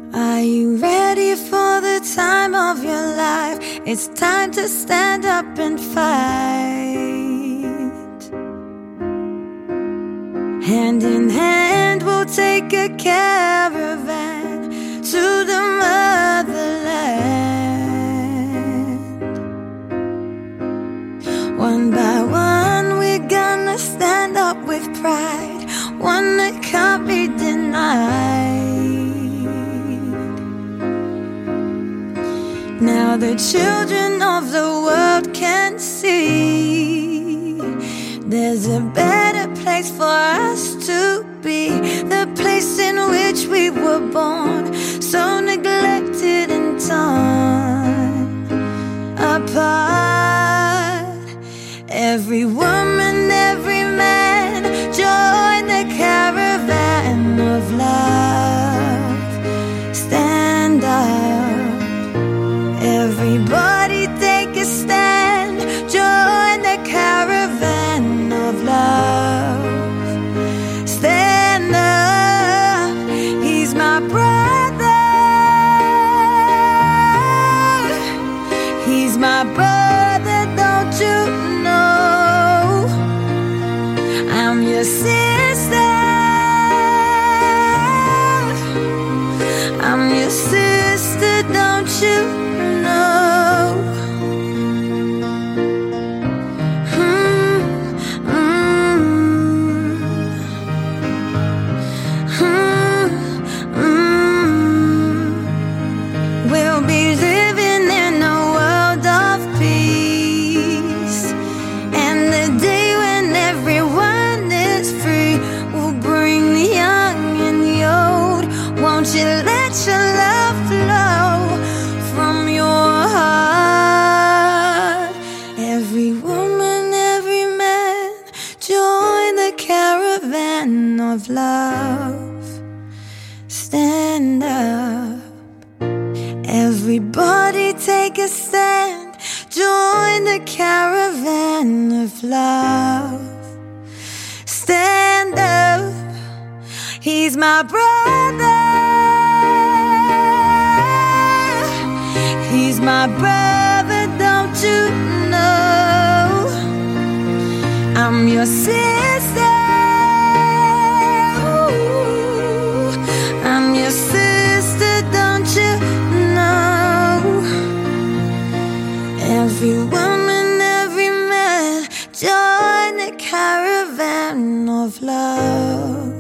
Are you ready for the time of your life? It's time to stand up and fight. Hand in hand we'll take a caravan to the motherland. One by one we're gonna stand up with pride, one that can't be denied. Now the children of the world can see there's a better place for us to be, the place in which we were born, so neglected and torn apart. Every woman, every man, join the caravan of love. Stand up, everybody take a stand, join the caravan of love. Stand up, he's my brother, he's my brother, don't you know? I'm your sister, I'm your sister, don't you know? We'll be living in a world of peace, and the day when everyone is free will bring the young and the old. Won't you let your love flow from your heart? Every woman, every man, join the caravan of love. Stand up, everybody take a stand, join the caravan of love. Stand up, he's my brother, he's my brother, don't you know? I'm your sister, ooh, I'm your sister, don't you know? Every woman, every man, join the caravan of love.